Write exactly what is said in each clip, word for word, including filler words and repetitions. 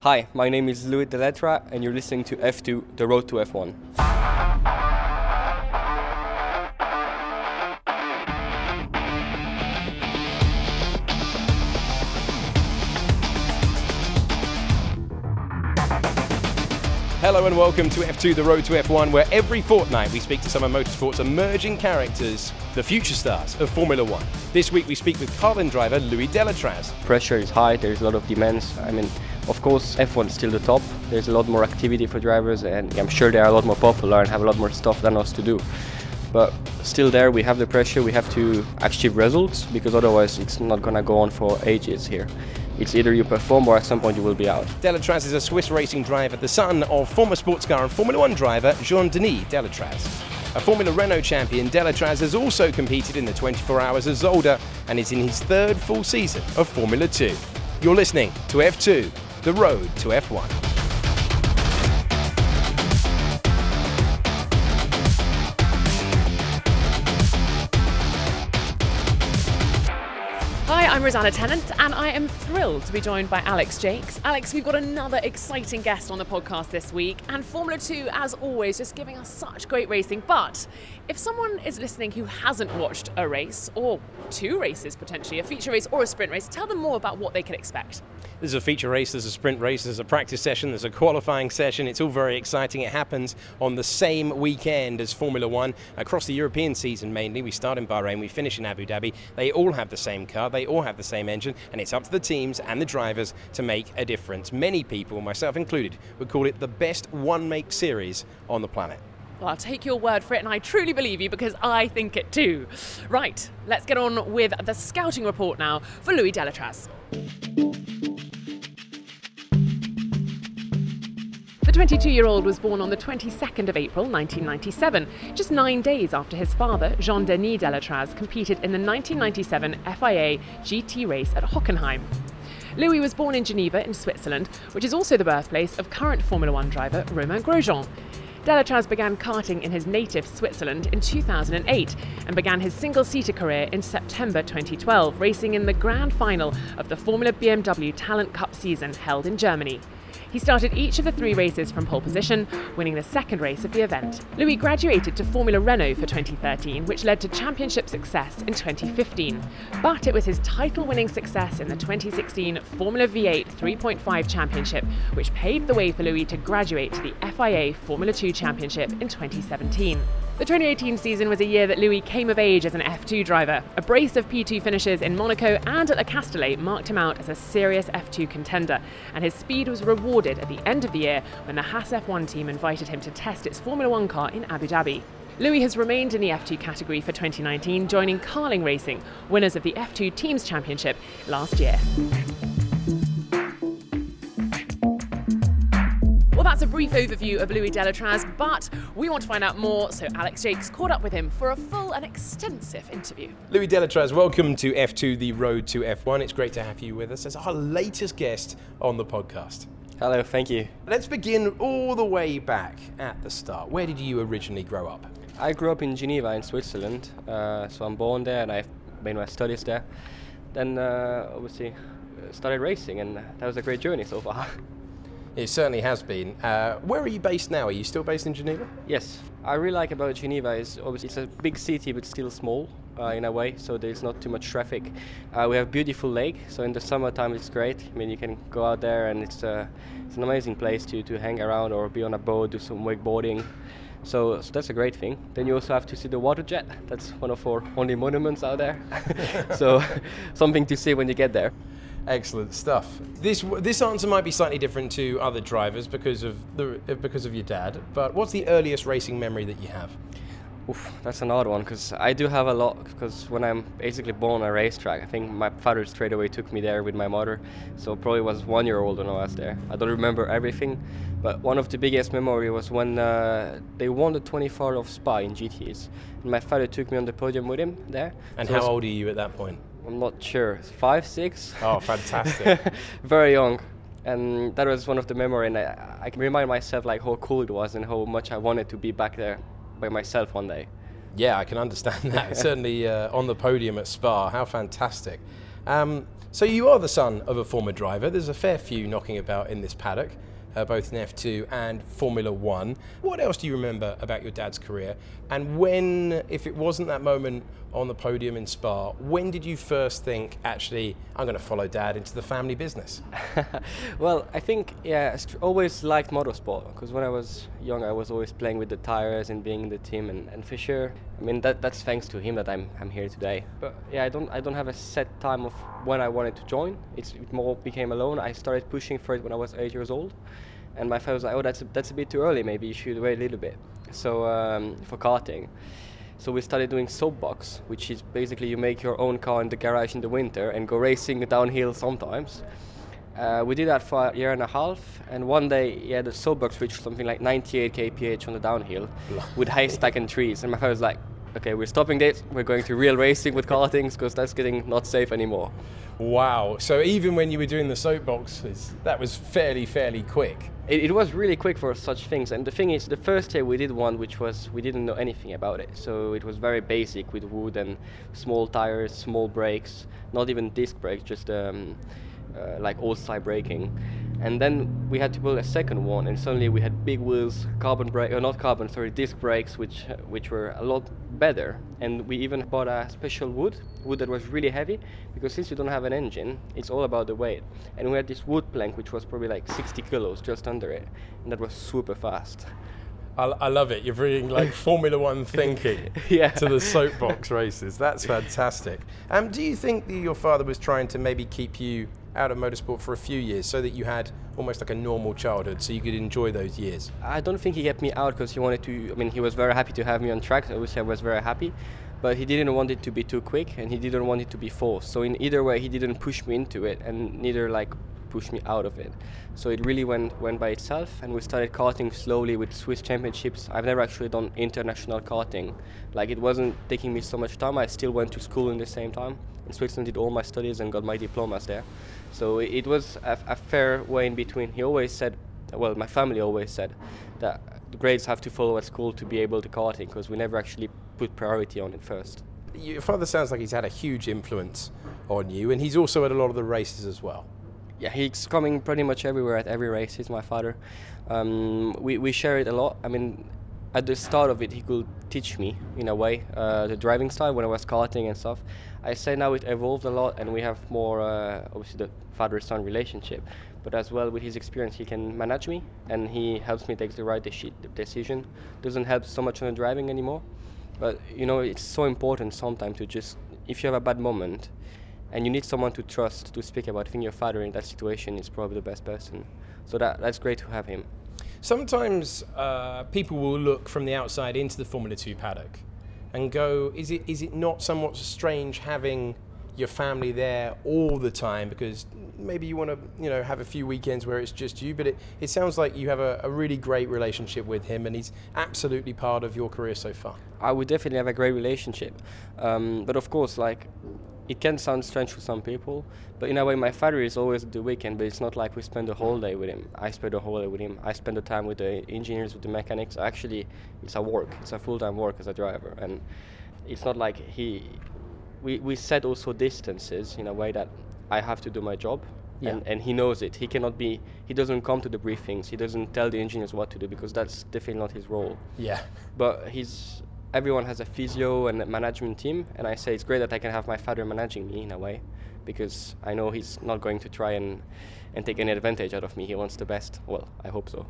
Hi, my name is Louis Deletra and you're listening to F two, The Road to F one. Hello and welcome to F two, The Road to F one, where every fortnight we speak to some of motorsport's emerging characters, the future stars of Formula One. This week we speak with Carlin driver Louis Deletraz. Pressure is high, there's a lot of demands. I mean, of course, F one is still the top. There's a lot more activity for drivers and I'm sure they are a lot more popular and have a lot more stuff than us to do. But still there, we have the pressure, we have to achieve results because otherwise it's not going to go on for ages here. It's either you perform or at some point you will be out. Deletraz is a Swiss racing driver, the son of former sports car and Formula One driver Jean-Denis Deletraz. A Formula Renault champion, Deletraz has also competed in the twenty-four hours of Zolder and is in his third full season of Formula two. You're listening to F two, The Road to F one. Hi, I'm Rosanna Tennant and I am thrilled to be joined by Alex Jakes. Alex, we've got another exciting guest on the podcast this week, and Formula two, as always, just giving us such great racing. But if someone is listening who hasn't watched a race, or two races potentially, a feature race or a sprint race, tell them more about what they can expect. There's a feature race, there's a sprint race, there's a practice session, there's a qualifying session. It's all very exciting. It happens on the same weekend as Formula One. Across the European season mainly, we start in Bahrain, we finish in Abu Dhabi. They all have the same car, they all have the same engine, and it's up to the teams and the drivers to make a difference. Many people, myself included, would call it the best one-make series on the planet. Well, I'll take your word for it, and I truly believe you because I think it too. Right, let's get on with the scouting report now for Louis Deletraz. The twenty-two-year-old was born on the twenty-second of April nineteen ninety-seven, just nine days after his father, Jean-Denis Deletraz, competed in the nineteen ninety-seven F I A G T race at Hockenheim. Louis was born in Geneva in Switzerland, which is also the birthplace of current Formula One driver Romain Grosjean. Deletraz began karting in his native Switzerland in two thousand eight and began his single-seater career in September twenty twelve, racing in the grand final of the Formula B M W Talent Cup season held in Germany. He started each of the three races from pole position, winning the second race of the event. Louis graduated to Formula Renault for twenty thirteen, which led to championship success in twenty fifteen. But it was his title-winning success in the twenty sixteen Formula V eight three point five Championship which paved the way for Louis to graduate to the F I A Formula two Championship in twenty seventeen. The twenty eighteen season was a year that Louis came of age as an F two driver. A brace of P two finishes in Monaco and at Le Castellet marked him out as a serious F two contender, and his speed was rewarded at the end of the year when the Haas F one team invited him to test its Formula One car in Abu Dhabi. Louis has remained in the F two category for twenty nineteen, joining Carling Racing, winners of the F two Teams Championship last year. Well, that's a brief overview of Louis Deletraz, but we want to find out more, so Alex Jakes caught up with him for a full and extensive interview. Louis Deletraz, welcome to F two, The Road to F one. It's great to have you with us as our latest guest on the podcast. Hello, thank you. Let's begin all the way back at the start. Where did you originally grow up? I grew up in Geneva in Switzerland, uh, so I'm born there and I've made my studies there. Then uh, obviously started racing and that was a great journey so far. It certainly has been. Uh, where are you based now? Are you still based in Geneva? Yes. I really like about Geneva is obviously it's a big city but still small uh, in a way, so there's not too much traffic. Uh, we have beautiful lake, so in the summertime it's great. I mean, you can go out there and it's, uh, it's an amazing place to, to hang around or be on a boat, do some wakeboarding. So, so that's a great thing. Then you also have to see the water jet. That's one of our only monuments out there. So something to see when you get there. Excellent stuff. This this answer might be slightly different to other drivers because of the because of your dad. But what's the earliest racing memory that you have? Oof, that's an odd one because I do have a lot. Because when I'm basically born on a racetrack, I think my father straight away took me there with my mother. So probably was one year old when I was there. I don't remember everything, but one of the biggest memory was when uh, they won the twenty-four of Spa in G T S, and my father took me on the podium with him there. And so how old are you at that point? I'm not sure, five, six? Oh, fantastic. Very young. And that was one of the memory, and I, I can remind myself like how cool it was and how much I wanted to be back there by myself one day. Yeah, I can understand that. Certainly uh, on the podium at Spa, how fantastic. Um, so you are the son of a former driver. There's a fair few knocking about in this paddock, uh, both in F two and Formula One. What else do you remember about your dad's career? And when, if it wasn't that moment on the podium in Spa, when did you first think, actually, I'm going to follow Dad into the family business? Well, I think, yeah, I st- always liked motorsport, because when I was young, I was always playing with the tires and being in the team, and, and for sure, I mean, that that's thanks to him that I'm I'm here today. But yeah, I don't I don't have a set time of when I wanted to join. It's, it more became alone. I started pushing for it when I was eight years old, and my father was like, oh, that's a, that's a bit too early, maybe you should wait a little bit. So um, for karting. So we started doing soapbox, which is basically you make your own car in the garage in the winter and go racing downhill sometimes. Uh, we did that for a year and a half, and one day, yeah, the soapbox reached something like ninety-eight k p h on the downhill with haystack and trees, and my father was like, okay, we're stopping this, we're going to real racing with kartings, because that's getting not safe anymore. Wow, so even when you were doing the soapboxes, that was fairly, fairly quick. It, it was really quick for such things, and the thing is, the first year we did one which was, we didn't know anything about it, so it was very basic with wood and small tires, small brakes, not even disc brakes, just um, uh, like old-style braking. And then we had to build a second one, and suddenly we had big wheels, carbon brake, or not carbon, sorry, disc brakes, which uh, which were a lot better. And we even bought a special wood, wood that was really heavy, because since you don't have an engine, it's all about the weight. And we had this wood plank, which was probably like sixty kilos, just under it, and that was super fast. I, I love it. You're bringing like Formula One thinking yeah. to the soapbox races. That's fantastic. Um, do you think that your father was trying to maybe keep you out of motorsport for a few years so that you had almost like a normal childhood so you could enjoy those years? I don't think he kept me out because he wanted to, I mean, he was very happy to have me on track. Obviously, I was very happy, but he didn't want it to be too quick, and he didn't want it to be forced. So in either way, he didn't push me into it, and neither like push me out of it. So it really went went by itself, and we started karting slowly with Swiss championships. I've never actually done international karting. Like, it wasn't taking me so much time. I still went to school in the same time. In Switzerland, did all my studies and got my diplomas there. So it was a, a fair way in between. He always said, well, my family always said that the grades have to follow at school to be able to karting, because we never actually put priority on it first. Your father sounds like he's had a huge influence on you, and he's also at a lot of the races as well. Yeah, he's coming pretty much everywhere at every race. He's my father. Um, we, we share it a lot. I mean, at the start of it, he could teach me, in a way, uh, the driving style when I was karting and stuff. I say now it evolved a lot, and we have more, uh, obviously, the father-son relationship. But as well, with his experience, he can manage me, and he helps me take the right de- decision. Doesn't help so much on the driving anymore. But, you know, it's so important sometimes to just, if you have a bad moment, and you need someone to trust to speak about. I think your father in that situation is probably the best person. So that that's great to have him. Sometimes uh, people will look from the outside into the Formula Two paddock and go, is it is it not somewhat strange having your family there all the time? Because maybe you want to, you know, have a few weekends where it's just you, but it, it sounds like you have a, a really great relationship with him, and he's absolutely part of your career so far. I would definitely have a great relationship. Um, but of course, like, it can sound strange to some people, but in a way my father is always at the weekend, but it's not like we spend the whole day with him. I spend the whole day with him. I spend the time with the engineers, with the mechanics. Actually, it's a work. It's a full-time work as a driver, and it's not like he... We, we set also distances in a way that I have to do my job, yeah. and, and he knows it. He cannot be... He doesn't come to the briefings. He doesn't tell the engineers what to do, because that's definitely not his role. Yeah. But he's... Everyone has a physio and a management team, and I say it's great that I can have my father managing me in a way, because I know he's not going to try and, and take any advantage out of me. He wants the best. Well, I hope so.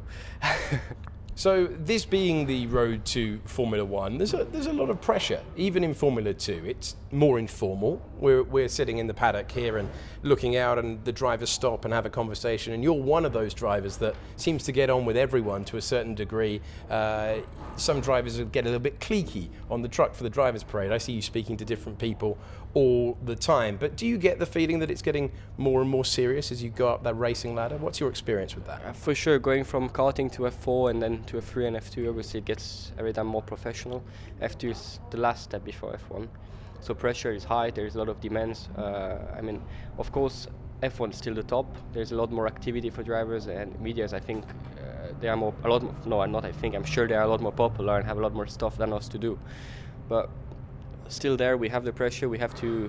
So this being the road to Formula One, there's a, there's a lot of pressure, even in Formula Two. It's more informal. We're, we're sitting in the paddock here and looking out, and the drivers stop and have a conversation, and you're one of those drivers that seems to get on with everyone to a certain degree. Uh, some drivers get a little bit cliquey on the truck for the drivers' parade. I see you speaking to different people all the time, but do you get the feeling that it's getting more and more serious as you go up that racing ladder? What's your experience with that? Uh, for sure, going from karting to F four and then to F three and F two, obviously it gets every time more professional. F two is the last step before F one, so pressure is high. There's a lot of demands. Uh, I mean, of course, F one is still the top. There's a lot more activity for drivers, and medias, I think, uh, they are more a lot more, no, I'm not. I think I'm sure they are a lot more popular and have a lot more stuff than us to do, but still there we have the pressure. We have to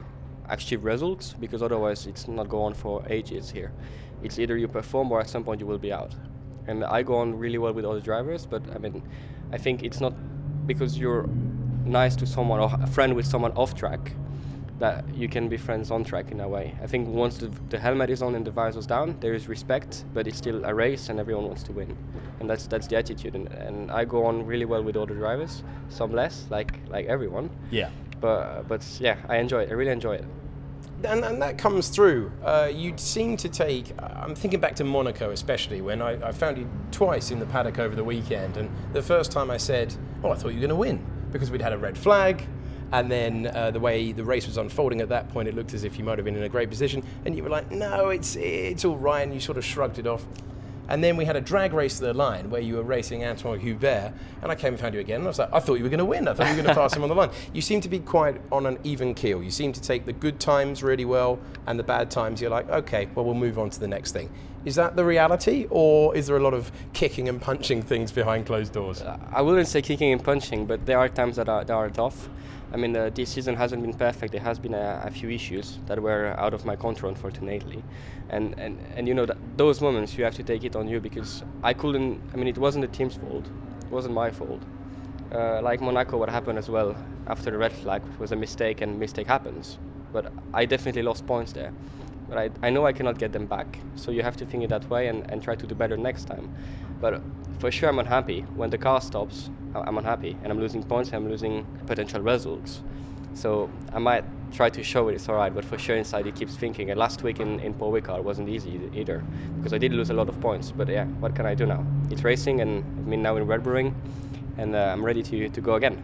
achieve results, because otherwise it's not go on for ages here. It's either you perform or at some point you will be out. And I go on really well with other drivers, but I mean, I think it's not because you're nice to someone or a friend with someone off track that you can be friends on track in a way. I think once the, the helmet is on and the visor's down, there is respect, but it's still a race and everyone wants to win. And that's that's the attitude. And, and I go on really well with other drivers, some less, like like everyone. Yeah. But but yeah, I enjoy it. I really enjoy it. And, and that comes through. Uh, you seem to take, I'm thinking back to Monaco especially, when I, I found you twice in the paddock over the weekend, and the first time I said, oh, I thought you were going to win, because we'd had a red flag, and then uh, the way the race was unfolding at that point, it looked as if you might have been in a great position, and you were like, no, it's it's all right, and you sort of shrugged it off. And then we had a drag race to the line where you were racing Antoine Hubert, and I came and found you again, and I was like, I thought you were going to win. I thought you were going to pass him on the line. You seem to be quite on an even keel. You seem to take the good times really well, and the bad times you're like, okay, well, we'll move on to the next thing. Is that the reality, or is there a lot of kicking and punching things behind closed doors? Uh, I wouldn't say kicking and punching, but there are times that are, that are tough. I mean, uh, this season hasn't been perfect. There has been a, a few issues that were out of my control, unfortunately. And, and, and you know, that those moments, you have to take it on you, because I couldn't, I mean, it wasn't the team's fault. It wasn't my fault. Uh, like Monaco, what happened as well after the red flag was a mistake, and mistake happens. But I definitely lost points there. But I, I know I cannot get them back. So you have to think it that way and, and try to do better next time. But for sure, I'm unhappy. When the car stops, I'm unhappy, and I'm losing points, and I'm losing potential results. So I might try to show it, it's all right, but for sure inside he keeps thinking. And last week in, in Paul Ricard wasn't easy either, because I did lose a lot of points. But yeah, what can I do now? It's racing, and I mean now in Red Bull Ring, and uh, I'm ready to, to go again.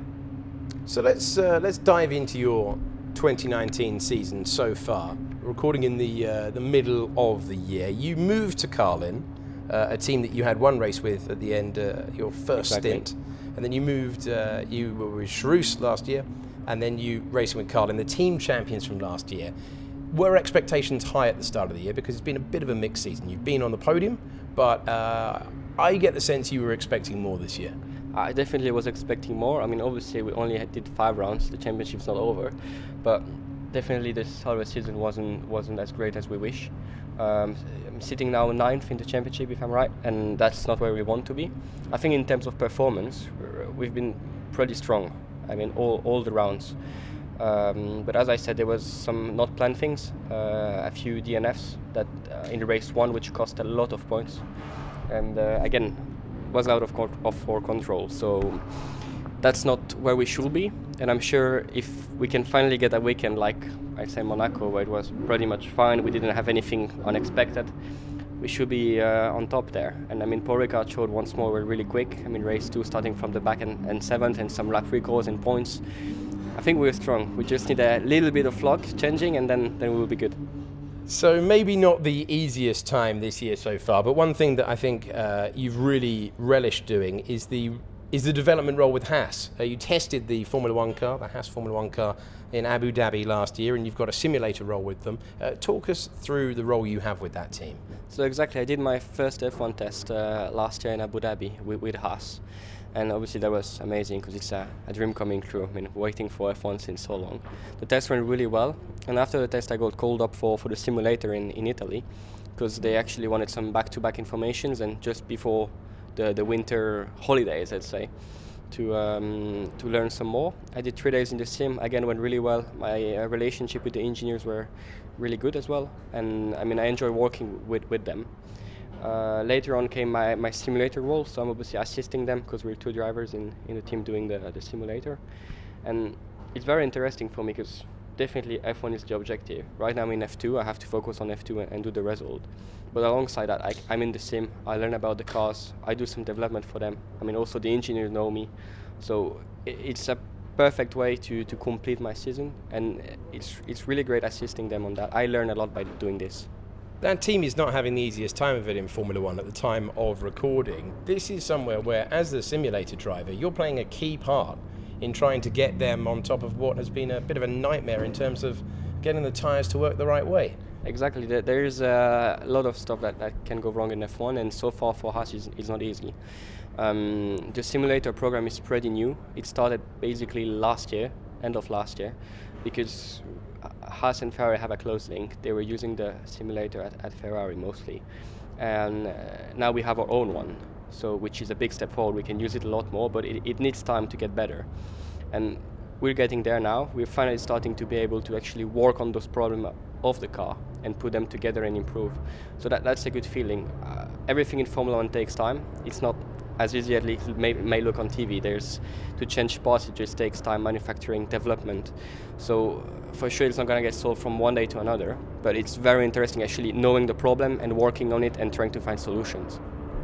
So let's uh, let's dive into your twenty nineteen season so far. We're recording in the uh, the middle of the year. You moved to Carlin, uh, a team that you had one race with at the end, uh, your first Exactly. stint, and then you moved. Uh, you were with Charus last year, and then you racing with Carlin, the team champions from last year. Were expectations high at the start of the year, because it's been a bit of a mixed season? You've been on the podium, but uh, I get the sense you were expecting more this year. I definitely was expecting more. I mean, obviously we only had- did five rounds. The championship's not over, but definitely the start of the season wasn't wasn't as great as we wish. Um, I'm sitting now ninth in the championship, if I'm right, and that's not where we want to be. I think in terms of performance, we're- we've been pretty strong. I mean, all all the rounds. Um, but as I said, there was some not planned things, uh, a few D N Fs that uh, in race one, which cost a lot of points, and uh, again, was out of, co- of our control. So that's not where we should be. And I'm sure if we can finally get a weekend like I say Monaco, where it was pretty much fine, we didn't have anything unexpected, we should be uh, on top there. And I mean, Paul Ricard showed once more we're really quick. I mean, race two starting from the back and, and seventh, and some lap recalls and points. I think we're strong. We just need a little bit of luck changing, and then, then we will be good. So maybe not the easiest time this year so far, but one thing that I think uh, you've really relished doing is the is the development role with Haas. Uh, you tested the Formula One car, the Haas Formula One car, in Abu Dhabi last year, and you've got a simulator role with them. Uh, talk us through the role you have with that team. So exactly, I did my first F one test uh, last year in Abu Dhabi with, with Haas. And obviously that was amazing, because it's a, a dream coming true. I mean, waiting for F one since so long. The test went really well, and after the test I got called up for, for the simulator in, in Italy, because they actually wanted some back-to-back informations, and just before the, the winter holidays, let's say, to um, to learn some more. I did three days in the sim, again went really well. My uh, relationship with the engineers were really good as well, and I mean I enjoy working with, with them. Uh, later on came my, my simulator role, so I'm obviously assisting them, because we're two drivers in, in the team doing the, the simulator. And it's very interesting for me, because definitely F one is the objective. Right now I'm in F two, I have to focus on F two and, and do the result. But alongside that, I, I'm in the sim, I learn about the cars, I do some development for them. I mean, also the engineers know me. So it, it's a perfect way to, to complete my season, and it's, it's really great assisting them on that. I learn a lot by doing this. That team is not having the easiest time of it in Formula One at the time of recording. This is somewhere where, as the simulator driver, you're playing a key part in trying to get them on top of what has been a bit of a nightmare in terms of getting the tyres to work the right way. Exactly, there- there's uh, a lot of stuff that, that can go wrong in F one, and so far for us it's, it's not easy. Um, the simulator program is pretty new. It started basically last year, end of last year, because Haas and Ferrari have a close link. They were using the simulator at, at Ferrari mostly, and uh, now we have our own one, so which is a big step forward. We can use it a lot more, but it, it needs time to get better, and we're getting there now. We're finally starting to be able to actually work on those problems of the car and put them together and improve. So that that's a good feeling. Uh, everything in Formula One takes time. It's not as easy as it may, may look on T V. There's to change parts, it just takes time, manufacturing, development. So for sure it's not going to get solved from one day to another, but it's very interesting actually knowing the problem and working on it and trying to find solutions.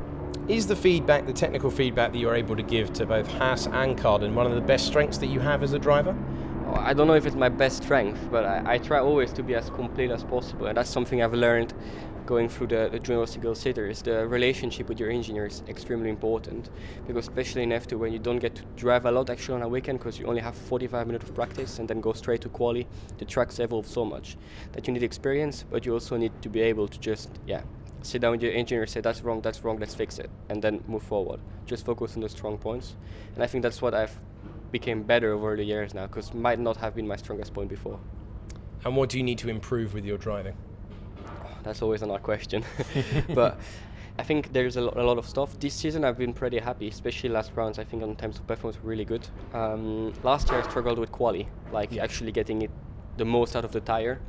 Is the feedback, the technical feedback that you're able to give to both Haas and Carlin one of the best strengths that you have as a driver? I don't know if it's my best strength, but I, I try always to be as complete as possible, and that's something I've learned going through the, the Junior Girl Sitters. The relationship with your engineer is extremely important, because especially in F two, when you don't get to drive a lot actually on a weekend, because you only have forty-five minutes of practice and then go straight to quali, the tracks evolve so much that you need experience, but you also need to be able to just, yeah, sit down with your engineer, say that's wrong, that's wrong, let's fix it, and then move forward. Just focus on the strong points, and I think that's what I've became better over the years now, because might not have been my strongest point before. And what do you need to improve with your driving? That's always an odd question. But I think there's a, lo- a lot of stuff. This season I've been pretty happy, especially last rounds. I think on terms of performance were really good. Um, last year I struggled with quali, like yeah. actually getting it the most out of the tire.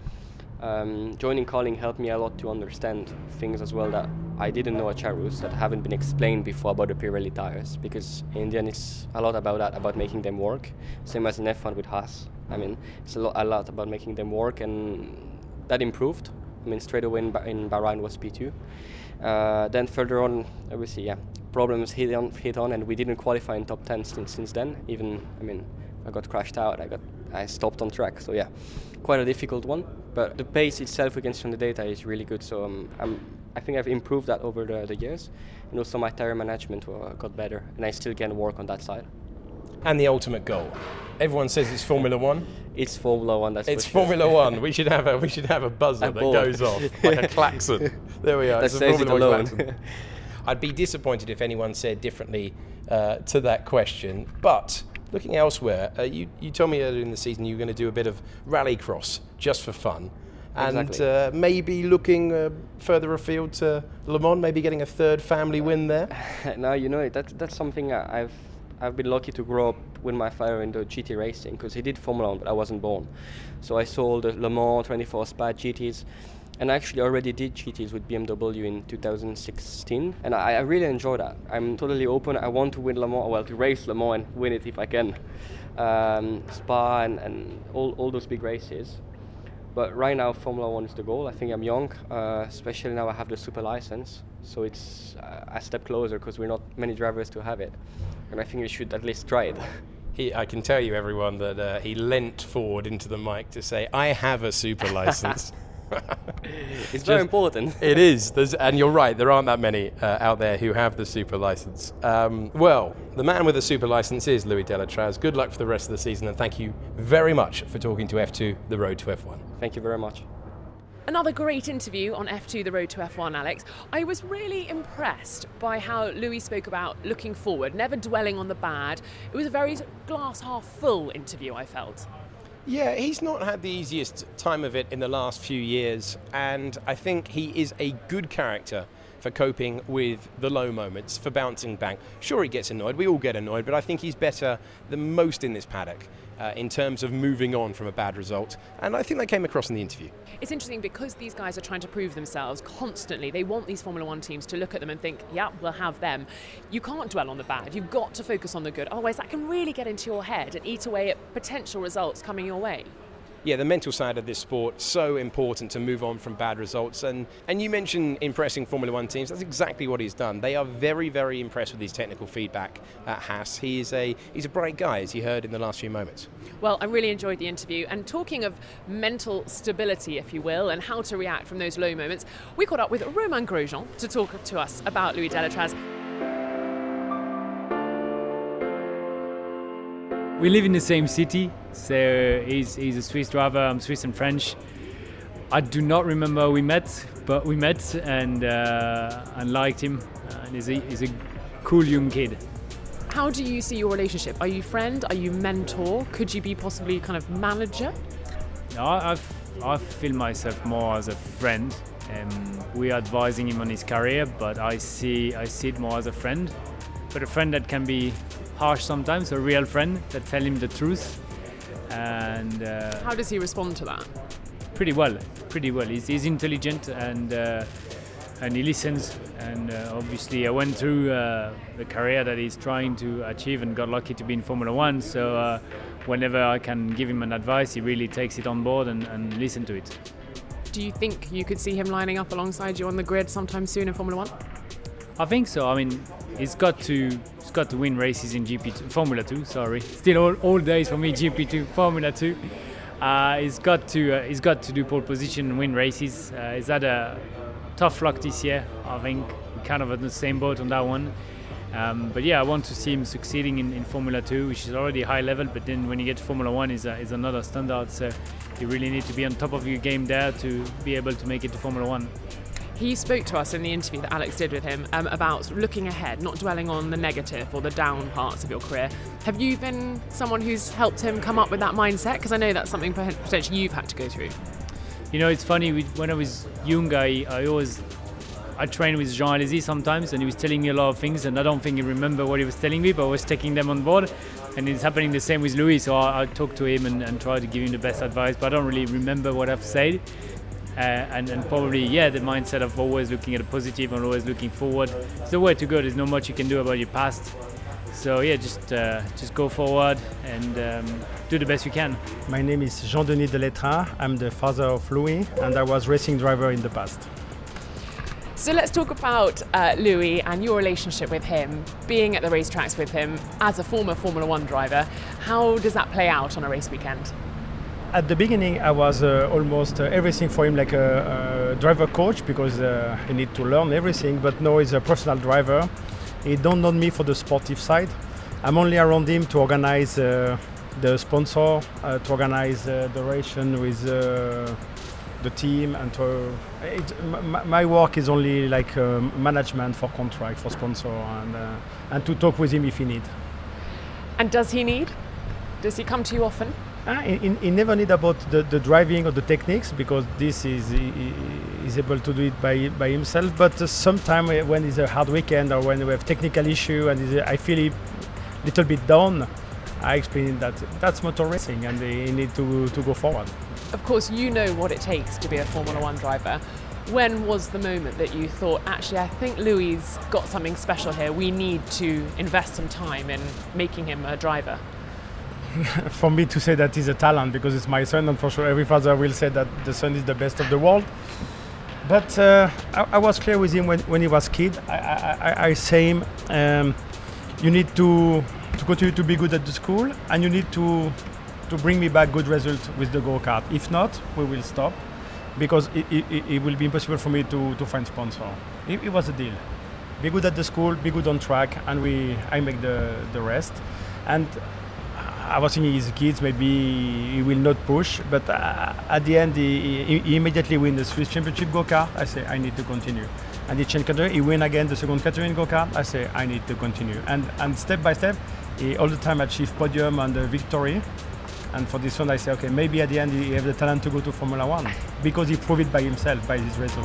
Um, joining Carlin helped me a lot to understand things as well that I didn't know at Charus, that haven't been explained before about the Pirelli tires, because in the end it's a lot about that, about making them work. Same as in F one with Haas. I mean, it's a lot, a lot about making them work, and that improved. I mean, straight away in, ba- in Bahrain was P two. Uh, then further on, obviously, yeah, problems hit on, hit on, and we didn't qualify in top ten since, since then. Even, I mean, I got crashed out. I got, I stopped on track. So yeah, quite a difficult one. But the pace itself, we can see on the data, is really good. So um, I'm, I think I've improved that over the, the years, and also my tire management uh, got better, and I still can work on that side. And the ultimate goal. Everyone says it's Formula One. It's Formula One. That's it's for sure. Formula One. We should have a we should have a buzzer a that board. goes off like a klaxon. There we are. That it's says a Formula it alone. One. I'd be disappointed if anyone said differently uh, to that question. But looking elsewhere, uh, you you told me earlier in the season you were going to do a bit of rallycross just for fun. And exactly. uh, maybe looking uh, further afield to Le Mans, maybe getting a third family win there. No, you know, that that's something I've I've been lucky to grow up with my father in the G T racing, because he did Formula One, but I wasn't born. So I saw all the Le Mans, twenty-four Spa G Ts, and I actually already did G Ts with B M W in two thousand sixteen, and I, I really enjoy that. I'm totally open. I want to win Le Mans, well, to race Le Mans and win it if I can. Um, Spa and, and all, all those big races. But right now, Formula One is the goal. I think I'm young, uh, especially now I have the super license. So it's uh, a step closer, because we're not many drivers to have it. And I think we should at least try it. He, I can tell you, everyone, that uh, he leant forward into the mic to say, I have a super license. It's Just, very important. It is, There's, and you're right, there aren't that many uh, out there who have the super license. Um, well, the man with the super license is Louis Delétraz. Good luck for the rest of the season, and thank you very much for talking to F two, The Road to F one. Thank you very much. Another great interview on F two, The Road to F one, Alex. I was really impressed by how Louis spoke about looking forward, never dwelling on the bad. It was a very glass half full interview, I felt. Yeah, he's not had the easiest time of it in the last few years, and I think he is a good character for coping with the low moments, for bouncing back. Sure, he gets annoyed, we all get annoyed, but I think he's better than most in this paddock uh, in terms of moving on from a bad result, and I think that came across in the interview. It's interesting because these guys are trying to prove themselves constantly. They want these Formula One teams to look at them and think, yeah, we'll have them. You can't dwell on the bad. You've got to focus on the good. Otherwise, that can really get into your head and eat away at potential results coming your way. Yeah, the mental side of this sport, so important to move on from bad results. And, and you mentioned impressing Formula One teams. That's exactly what he's done. They are very, very impressed with his technical feedback at Haas. He is a, he's a bright guy, as you heard in the last few moments. Well, I really enjoyed the interview. And talking of mental stability, if you will, and how to react from those low moments, we caught up with Romain Grosjean to talk to us about Louis Delétraz. We live in the same city, so he's, he's a Swiss driver, I'm Swiss and French. I do not remember we met, but we met and uh, and liked him. Uh, and he's a, he's a cool young kid. How do you see your relationship? Are you friend? Are you mentor? Could you be possibly kind of manager? No, I've I feel myself more as a friend. Um, we are advising him on his career, but I see I see it more as a friend. But a friend that can be harsh sometimes, a real friend that tell him the truth. And uh, how does he respond to that? Pretty well, pretty well. He's, he's intelligent and uh, and he listens. And uh, obviously, I went through uh, the career that he's trying to achieve and got lucky to be in Formula One. So uh, whenever I can give him an advice, he really takes it on board and, and listen to it. Do you think you could see him lining up alongside you on the grid sometime soon in Formula One? I think so. I mean, he's got to he's got to win races in G P two, Formula Two. Sorry, still all, all days for me. G P two, Formula Two. Uh, he's got to uh, he's got to do pole position and win races. Uh, he's had a tough luck this year. I think we're kind of at the same boat on that one. Um, but yeah, I want to see him succeeding in, in Formula Two, which is already high level. But then when you get to Formula One, is is another standard. So you really need to be on top of your game there to be able to make it to Formula One. He spoke to us in the interview that Alex did with him um, about looking ahead, not dwelling on the negative or the down parts of your career. Have you been someone who's helped him come up with that mindset? Because I know that's something potentially you've had to go through. You know, it's funny, when I was young, I, I always, I trained with Jean Alesi sometimes, and he was telling me a lot of things, and I don't think he remembered what he was telling me, but I was taking them on board. And it's happening the same with Louis, so I, I talk to him and, and try to give him the best advice, but I don't really remember what I've said. Uh, and, and probably, yeah, the mindset of always looking at the positive and always looking forward. It's the way to go. There's not much you can do about your past. So yeah, just uh, just go forward and um, do the best you can. My name is Jean-Denis Deletraz. I'm the father of Louis, and I was racing driver in the past. So let's talk about uh, Louis and your relationship with him, being at the racetracks with him as a former Formula One driver. How does that play out on a race weekend? At the beginning, I was uh, almost uh, everything for him, like a, a driver coach, because uh, he need to learn everything. But now he's a professional driver. He don't know me for the sportive side. I'm only around him to organize uh, the sponsor, uh, to organize uh, the race with uh, the team, and to, it, m- my work is only like uh, management for contract, for sponsor, and uh, and to talk with him if he need. And does he need? Does he come to you often? Ah, he, he never need about the, the driving or the techniques, because this is he, he is able to do it by by himself. But uh, sometimes when it's a hard weekend or when we have technical issue and I feel a little bit down, I explain that that's motor racing and they need to to go forward. Of course, you know what it takes to be a Formula One driver. When was the moment that you thought, actually, I think Louis got something special here. We need to invest some time in making him a driver? For me to say that he's a talent, because it's my son, and for sure every father will say that the son is the best of the world. But uh, I, I was clear with him when, when he was kid. I, I, I say him, um, you need to to continue to be good at the school, and you need to to bring me back good results with the go-kart. If not, we will stop, because it, it, it will be impossible for me to, to find sponsor. It, it was a deal. Be good at the school, be good on track, and we I make the, the rest. And I was thinking his kids, maybe he will not push, but uh, at the end he, he, he immediately win the Swiss Championship go-kart. I say, I need to continue. And he changed category, he win again the second category in go-kart. I say, I need to continue. And and step by step, he all the time achieve podium and uh, victory. And for this one, I say, okay, maybe at the end he have the talent to go to Formula One, because he proved it by himself, by his result.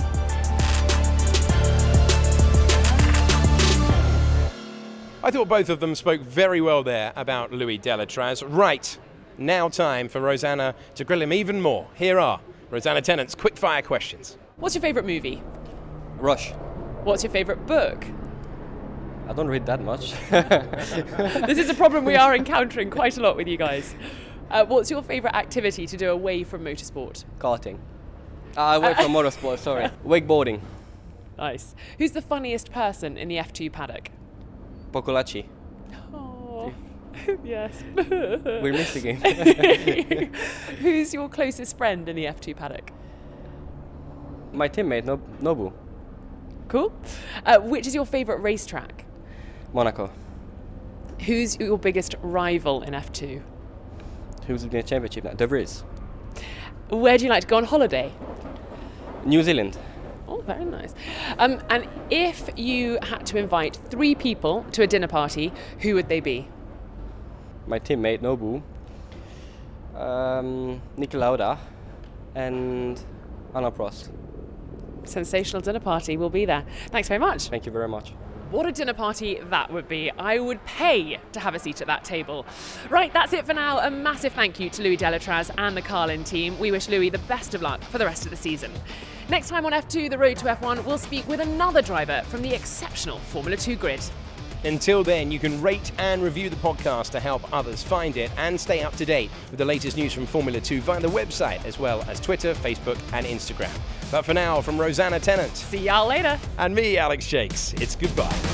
I thought both of them spoke very well there about Louis Deletraz. Right, now time for Rosanna to grill him even more. Here are Rosanna Tennant's quick-fire questions. What's your favourite movie? Rush. What's your favourite book? I don't read that much. This is a problem we are encountering quite a lot with you guys. Uh, what's your favourite activity to do away from motorsport? Karting. Uh, away from motorsport, sorry. Wakeboarding. Nice. Who's the funniest person in the F two paddock? Pocolacci. Oh, yes. We're missing him. Who's your closest friend in the F two paddock? My teammate, Nob- Nobu. Cool. Uh, which is your favourite racetrack? Monaco. Who's your biggest rival in F two? Who's in the championship now? De Vries. Where do you like to go on holiday? New Zealand. Oh, very nice. Um, and if you had to invite three people to a dinner party, who would they be? My teammate, Nobu. Um, Niki Lauda. and Anna Prost. Sensational dinner party will be there. Thanks very much. Thank you very much. What a dinner party that would be. I would pay to have a seat at that table. Right, that's it for now. A massive thank you to Louis Delétraz and the Carlin team. We wish Louis the best of luck for the rest of the season. Next time on F two, The Road to F one, we'll speak with another driver from the exceptional Formula two grid. Until then, you can rate and review the podcast to help others find it and stay up to date with the latest news from Formula two via the website, as well as Twitter, Facebook and Instagram. But for now, from Rosanna Tennant. See y'all later. And me, Alex Shakes, it's goodbye.